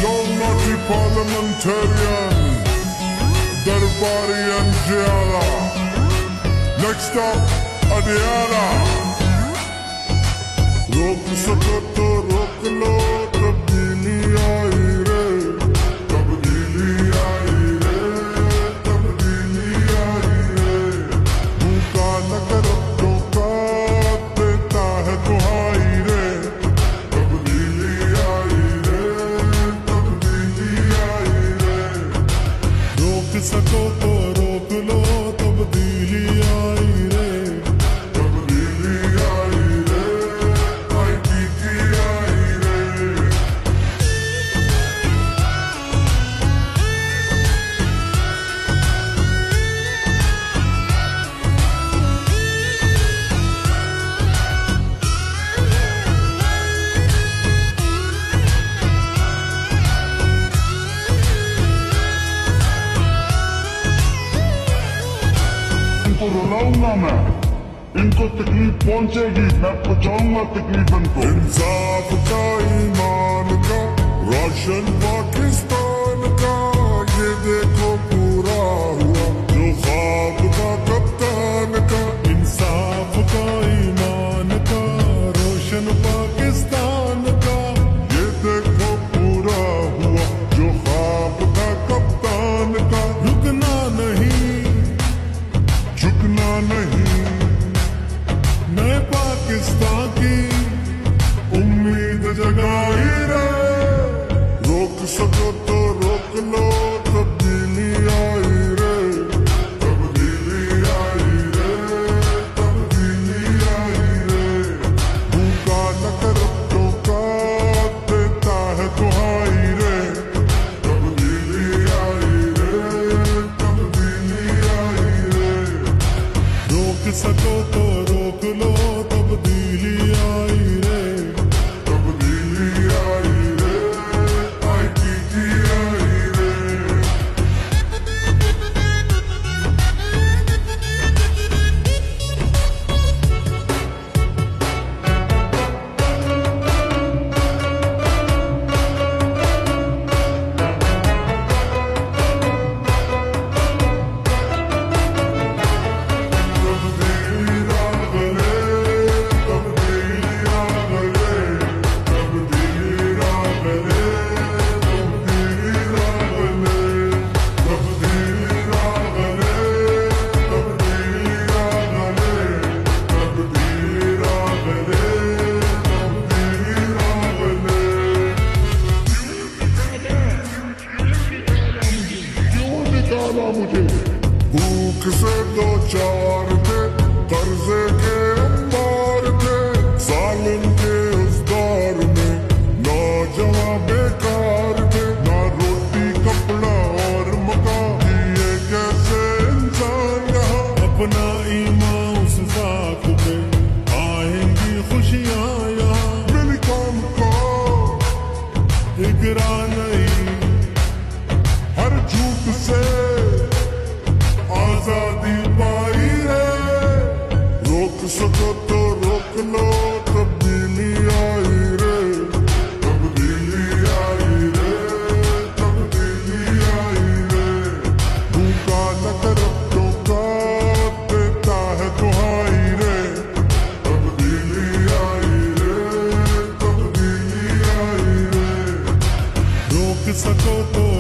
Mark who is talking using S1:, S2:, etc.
S1: Yo, naughty parliamentarian, Darbari and Jayala. Next up, Adiana. रोक सको तो रोक लो, तब्दीली आई रे, तब्दीली आई रे, तब्दीली आई रे। भूखा न करो तो का देता है दुहाई रे, तब्दीली आई रे, तब्दीली आई रे। रोक सको तो रोक लो, तब्दीली आई रे, तब्दीली आई रे, आई की आई रे। इनको रुलाऊंगा मैं, इनको तकलीफ पहुंचेगी, मैं पहुंचाऊंगा तकलीफ इनको। इंसाफ का, ईमान का, रोशन पाकिस्तान का, ये देखो पूरा हुआ जो ख्वाब का कप्तान का। इंसाफ का, ईमान का, रोशन पाकिस्तान का, ये देखो पूरा हुआ जो ख्वाब का कप्तान का। रुकना नहीं, झुकना नहीं, नए पाकिस्तान की उम्मीद जगाई रे। रोक सको तो रोक लो, तब्दीली आई रे, तब्दीली आई रे, तब्दीली आई रे। भूखा न करो तो का देता है दुहाई रे, तब्दीली आई रे, तब्दीली आई रे। रोक सको तो रोक लो, तब्दीली आई रे, तब्दीली आई रे, आई की आई रे। तब्दीली रागले, तब्दीली रागले, तब्दीली रागले, तब्दीली रागले, तब्दीली रागले, तब्दीली रागले, तब्दीली रागले, तब्दीली रागले। क्यों निकाला मुझे? भूख से दो चार थे, कर्जे के अंबार थे, जालिम के उस दौर में नौजवान बेकार थे। ना रोटी कपड़ा और मकान, ये कैसे इंसान यहाँ। अपना ईमान उस जात में, आएंगी खुशियाँ यहाँ। मिली कौम को इकरा नहीं, हर झूठ से आजादी पाई है। रोक सको तो रोक लो, तब्दीली आई रे, तब्दीली आई रे, तब्दीली आई रे। भूखा न करो तो का देता है दुहाई रे, तब्दीली आई रे, तब्दीली आई रे। रोक सको तो